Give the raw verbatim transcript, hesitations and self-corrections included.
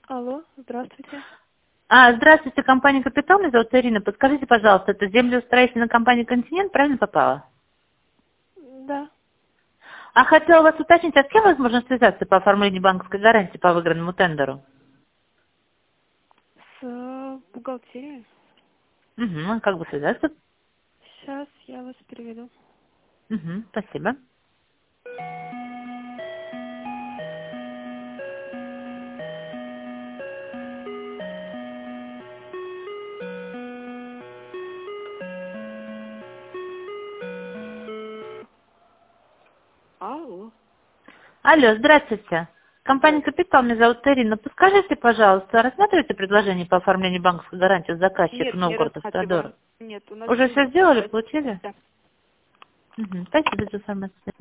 Алло, здравствуйте. А, здравствуйте, компания «Капитал», меня зовут Ирина. Подскажите, пожалуйста, это землеустроительная компания «Континент», правильно попала? Да. А хотела вас уточнить, а с кем возможно связаться по оформлению банковской гарантии по выигранному тендеру? С э, бухгалтерией. Угу, а как бы связаться? Сейчас я вас переведу. Угу, спасибо. Алло. Алло, здравствуйте. Компания Здравствуйте. «Капитал», меня зовут Ирина. Подскажите, пожалуйста, рассматриваете предложение по оформлению банковской гарантии с заказчика Нет, не Новгород рассматриваем. Автодор? Нет, у нас Уже все все есть. сделали, получили? Да. Угу, спасибо за информацию.